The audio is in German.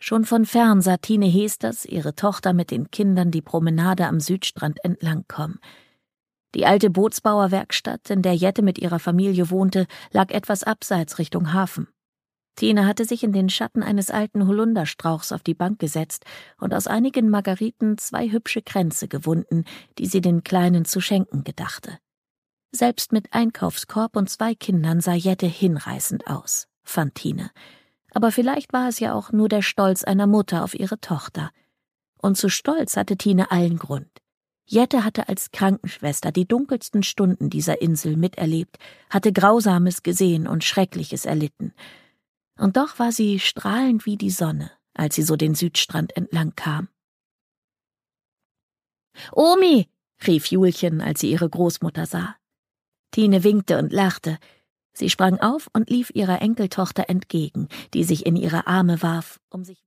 Schon von fern sah Tine Hesters ihre Tochter mit den Kindern die Promenade am Südstrand entlangkommen. Die alte Bootsbauerwerkstatt, in der Jette mit ihrer Familie wohnte, lag etwas abseits Richtung Hafen. Tine hatte sich in den Schatten eines alten Holunderstrauchs auf die Bank gesetzt und aus einigen Margariten 2 hübsche Kränze gewunden, die sie den Kleinen zu schenken gedachte. Selbst mit Einkaufskorb und 2 Kindern sah Jette hinreißend aus, fand Tine. Aber vielleicht war es ja auch nur der Stolz einer Mutter auf ihre Tochter. Und zu stolz hatte Tine allen Grund. Jette hatte als Krankenschwester die dunkelsten Stunden dieser Insel miterlebt, hatte Grausames gesehen und Schreckliches erlitten. Und doch war sie strahlend wie die Sonne, als sie so den Südstrand entlang kam. »Omi«, rief Julchen, als sie ihre Großmutter sah. Tine winkte und lachte. Sie sprang auf und lief ihrer Enkeltochter entgegen, die sich in ihre Arme warf, um sich